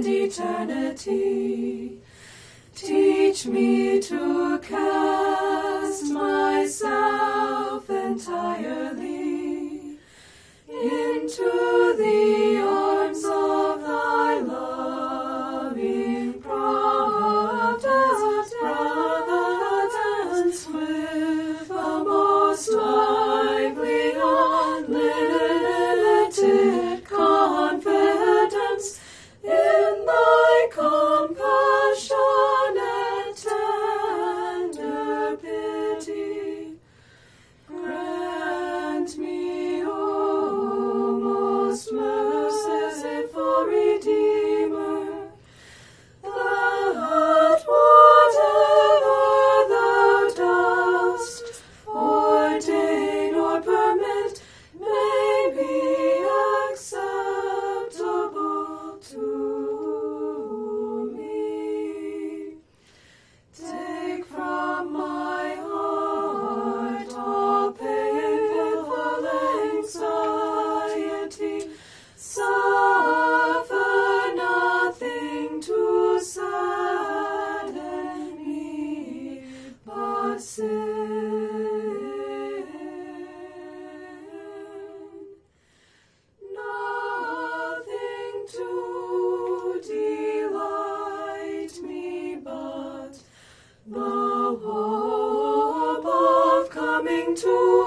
eternity. Teach me to cast myself entirely into the arms of thy loving providence, with a most lively, unlimited confidence in thy compassionate tender pity. Grant me, O most merciful Redeemer, that whatever thou dost ordain or permit may be acceptable to me. Take from my heart all painful anxiety. Suffer nothing to sadden me but sin. Nothing to delight me but the hope of coming to